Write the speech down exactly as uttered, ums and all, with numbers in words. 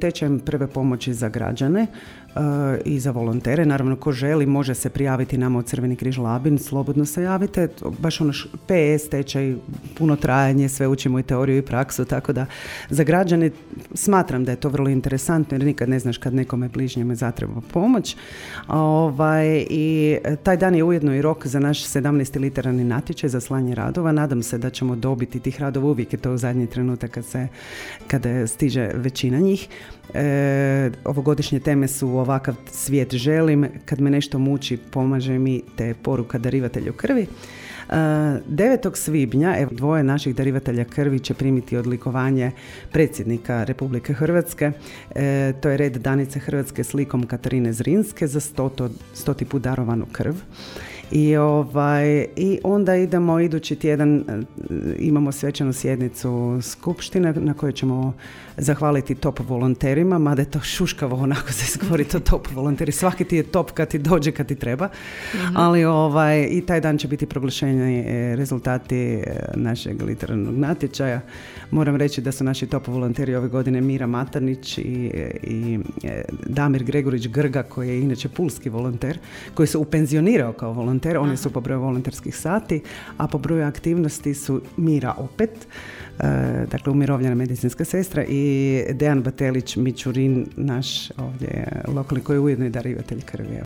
tečajem prve pomoći za građane uh, i za volontere. Naravno, ko želi može se prijaviti nama u Crveni križ Labin, slobodno se javite. Baš ono š, P S tečaj, puno trajanje, sve učimo i teoriju i praksu, tako da za građane smatram da je to vrlo interesantno jer nikad ne znaš kad nekome bližnjeme zatreba pomoć. Ovaj, i taj dan je ujedno i rok za naš sedamnaesti literarni natječaj za slanje radova. Nadam se da ćemo dobiti tih radova, uvijek je to u zadnji trenutak kad se, kada stiže većina njih. E, ovogodišnje teme su Ovakav svijet želim, Kad me nešto muči pomaže mi, te Poruka darivatelju krvi. devetog svibnja evo, dvoje naših darivatelja krvi će primiti odlikovanje predsjednika Republike Hrvatske. E, to je red Danice Hrvatske s likom Katarine Zrinske za stoto, stoti put darovanu krv. I, ovaj, I onda idemo idući tjedan, imamo svečanu sjednicu skupštine na kojoj ćemo zahvaliti top volonterima, mada je to šuškavo onako se izgovori to top volonteri. Svaki ti je top kad ti dođe, kad ti treba. Mm-hmm. Ali ovaj, i taj dan će biti proglašeni rezultati našeg literarnog natječaja. Moram reći da su naši top volonteri ove godine Mira Matarnić i, i Damir Gregorić Grga, koji je inače pulski volonter, koji se upenzionirao kao volonter. Oni su po broju volonterskih sati, a po broju aktivnosti su Mira opet, e, dakle umirovljena medicinska sestra, i Dejan Batelić Mičurin, naš ovdje lokalni koji je ujedno i darivatelj krvi.